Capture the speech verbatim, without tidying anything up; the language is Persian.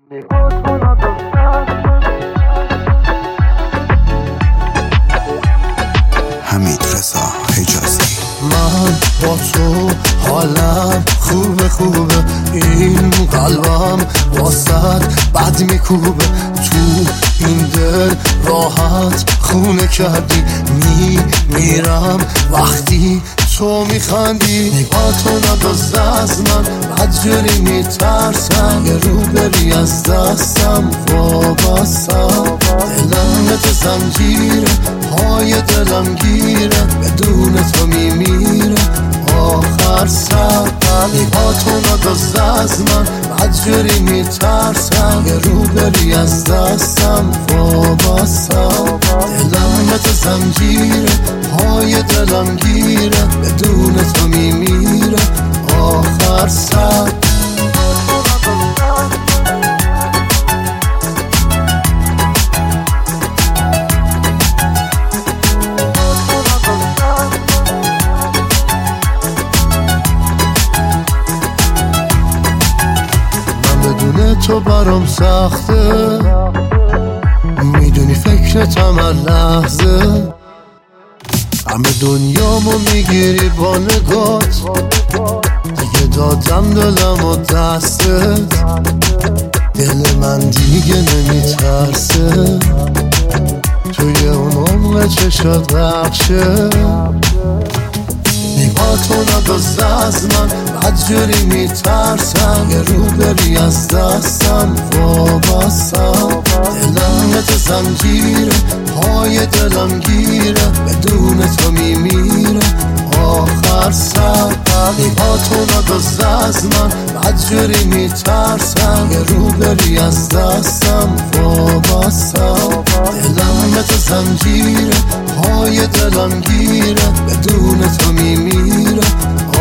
حمید رضا حجازی. من با تو حالم خوبه خوبه، این قلبم واسد بد میکوبه، تو این دل راحت خونه کردی، می میرم وقتی تو میخندی، نگاه تو ندازده از من بدجوری میترسم، یه رو بری از دستم وابستم، دلم مثل زنجیره پای دلم گیره، بدون تو میمیره آخر سر، نگاه تو ندازده از من بدجوری میترسم، یه رو بری از دستم وابستم، دلم مثل زنجیره پای دلم گیره، بدون تو میمیره آخر سر. من بدون تو برام سخته، میدونی فکرتم هر لحظه، همه دنیامو میگیری با نگات، دیگه دادم دلم و دستت، دل من دیگه نمیترسه، توی اون عمق چشات بخشه، نگاه تو ندازده از من بدجوری میترسم، یه رو بری از دستم وابستم، دلم مثل زنجیره پای دلم گیره، بدون تو میمیره آخر سر، نگاه تو ندازده از من بدجوری میترسم، یه رو بری از دستم وابستم، دلم مثل زنجیره پای دلم گیره، بدون تو میمیره